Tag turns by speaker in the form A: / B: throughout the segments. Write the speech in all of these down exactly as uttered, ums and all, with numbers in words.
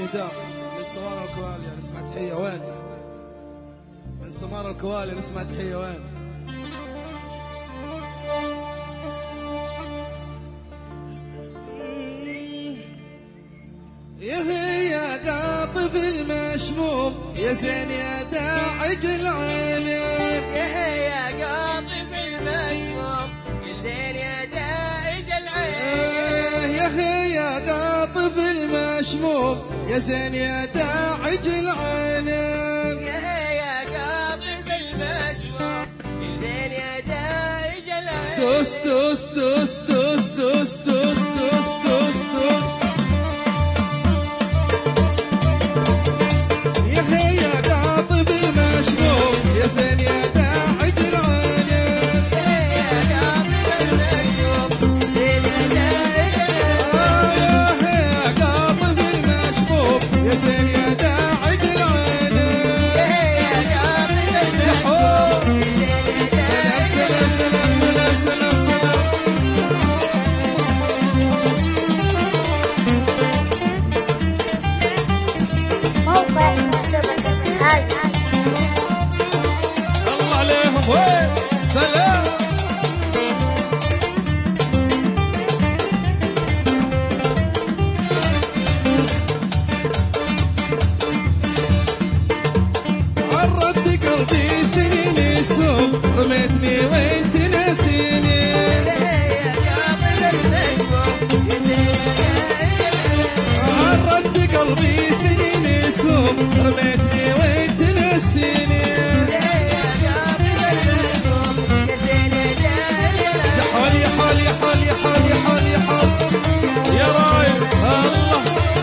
A: النداء من سمار الكوالي نسمع تحية وين؟ من سمار الكوالي نسمع تحية وين؟ يا هي قاطف المشموم يا زين يا داعج العينين،
B: يا هي قاطف المشموم يا زين يا داعج العينين،
A: يا هي قاطف المشموم يا زين يا داعج العينين،
B: يا هي قاطف المشموم يا زين يا داعج العينين.
A: دوس دوس دوس دوس دوس دوس دوس دوس دوس يا هي قاطف المشموم يا زين يا داعج العينين،
B: يا هي قاطف المشموم يا زين يا داعج العينين،
A: يا هي قاطف المشموم يا زين يا داعج العينين،
B: يا هي قاطف
A: يا حور
B: المشموم يا زين يا داعج
A: سلام سلام سلام سلام سلام
C: موقع شبكة هاي.
A: الله عليهم وين سلام. عرضت قلبي سنين السوق رميتني وانت ناسيني،
B: يا هي قاطف المشموم يا زين يا داعج العينين،
A: عرضت قلبي سنين السوق رميتني وانت ناسيني،
B: يا هي قاطف المشموم يا زين يا داعج
A: يا
B: العينين.
A: حال يا حال يا حال يا حال يا حال يا حال يا رايد الله.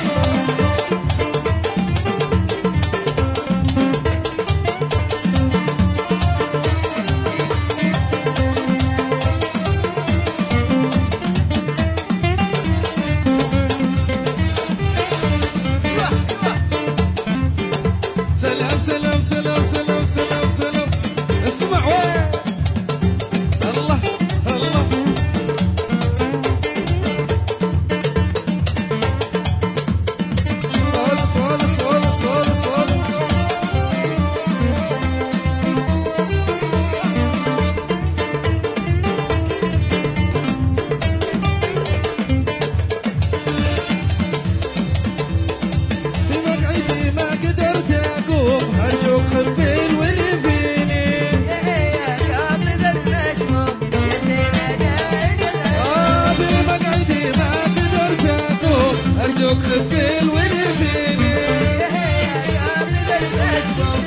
A: سلام سلام سلام سلام سلام سلام اسمع وين الله الله. صال صال صال صال صال في مقعدي ما قدرت اقوم ارجوك خفي الولي فيني،
B: يا هي قاطف المشموم يا زين يا داعج العينين،
A: آه في مقعدي ما قدرت اقوم ارجوك خفي الولي فيني،
B: يا هي قاطف المشموم